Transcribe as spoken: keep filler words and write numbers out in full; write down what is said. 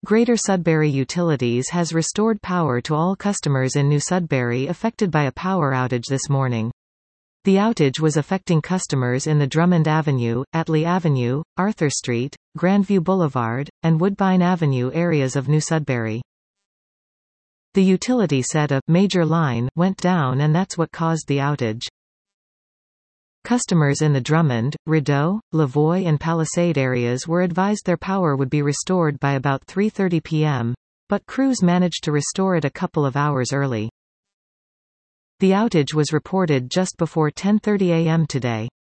Greater Sudbury Utilities has restored power to all customers in New Sudbury affected by a power outage this morning. The outage was affecting customers in the Drummond Avenue, Atlee Avenue, Arthur Street, Grandview Boulevard, and Woodbine Avenue areas of New Sudbury. The utility said a major line went down and that's what caused the outage. Customers in the Drummond, Rideau, Lavoie and Palisade areas were advised their power would be restored by about three thirty p m, but crews managed to restore it a couple of hours early. The outage was reported just before ten thirty a m today.